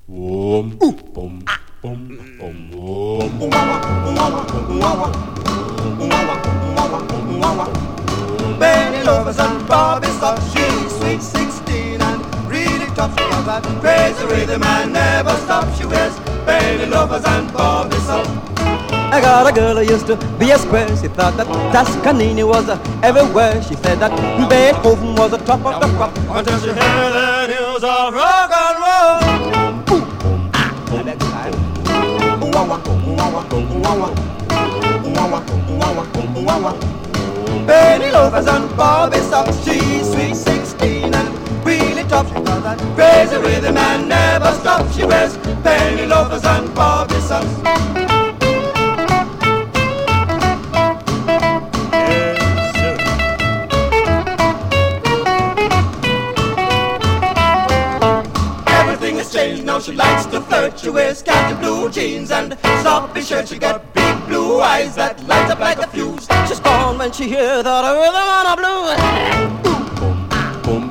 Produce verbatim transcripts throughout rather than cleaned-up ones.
Boom, boom, boom, boom, boom. Benny Lovers and Bobby Sock, she's sweet sixteen and really tough. She has that crazy rhythm and never stop. She wears Benny Lovers and Bobby Sock. I got a girl who used to be a square. She thought that Toscanini was uh, everywhere. She said that Beethoven was the top of the crop until she heard the news of rock and roll. Benny Lovers and Bobby Sock, she's sweet sixteen and really tough. She got that crazy rhythm and never stop. She wears Benny Lovers and Bobby Socks. Now she likes to flirt. She wears khaki blue jeans and sloppy shirt. She got big blue eyes that light up like a fuse. She's gone when she hears the rhythm and a blues. Boom,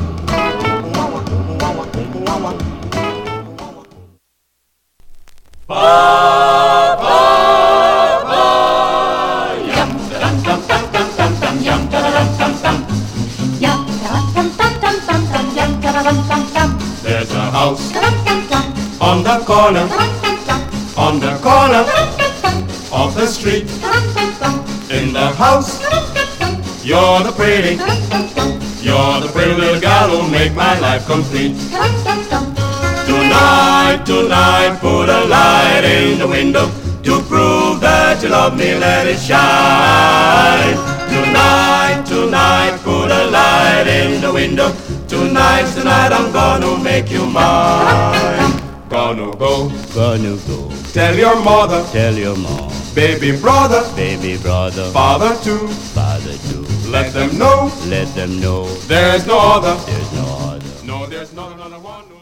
boom, Ba ba ba, Yum dum dum dum dum dum dum yum dum dum dum dum. Yum dum dum dum dum dum dum yum dum dum dum dum. There's a house Dum dum dum on the corner, dum dum dum on the corner dum dum of the street. dum dum dum In the house, dum dum dum you're the pretty, dum dum dum you're the pretty little gal who'll make my life complete. dum dum dum. Tonight, tonight, put a light in the window to prove that you love me, let it shine. Tonight, tonight, put a light in the window. Tonight, tonight, I'm gonna make you mine. Gonna go, Gonna go tell your mother, tell your mom, baby brother, baby brother, father too. father too. Let them know Let them know there's no other. there's no other. No, there's not another one.